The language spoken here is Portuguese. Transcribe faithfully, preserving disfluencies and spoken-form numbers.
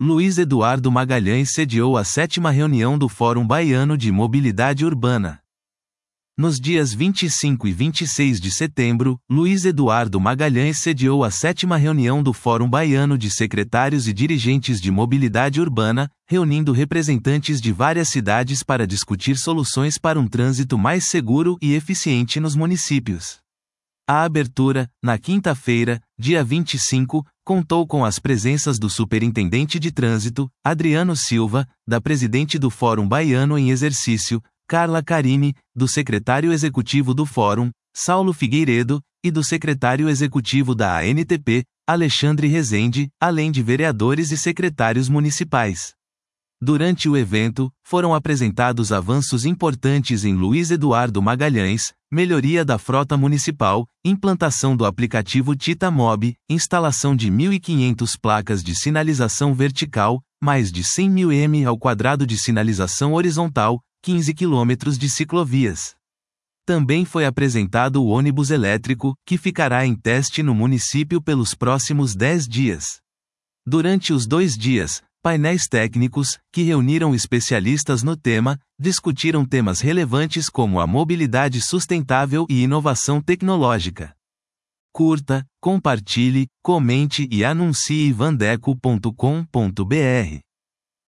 Luiz Eduardo Magalhães sediou a sétima reunião do Fórum Baiano de Mobilidade Urbana. Nos dias vinte e cinco e vinte e seis de setembro, Luiz Eduardo Magalhães sediou a sétima reunião do Fórum Baiano de Secretários e Dirigentes de Mobilidade Urbana, reunindo representantes de várias cidades para discutir soluções para um trânsito mais seguro e eficiente nos municípios. A abertura, na quinta-feira, dia vinte e cinco, contou com as presenças do Superintendente de Trânsito, Adriano Silva, da Presidente do Fórum Baiano em Exercício, Carla Carini, do Secretário Executivo do Fórum, Saulo Figueiredo, e do Secretário Executivo da A N T P, Alexandre Rezende, além de vereadores e secretários municipais. Durante o evento, foram apresentados avanços importantes em Luiz Eduardo Magalhães, melhoria da frota municipal, implantação do aplicativo TitaMob, instalação de mil e quinhentas placas de sinalização vertical, mais de cem mil metros ao quadrado de sinalização horizontal, quinze quilômetros de ciclovias. Também foi apresentado o ônibus elétrico, que ficará em teste no município pelos próximos dez dias. Durante os dois dias, painéis técnicos, que reuniram especialistas no tema, discutiram temas relevantes como a mobilidade sustentável e inovação tecnológica. Curta, compartilhe, comente e anuncie vandeco ponto com ponto br.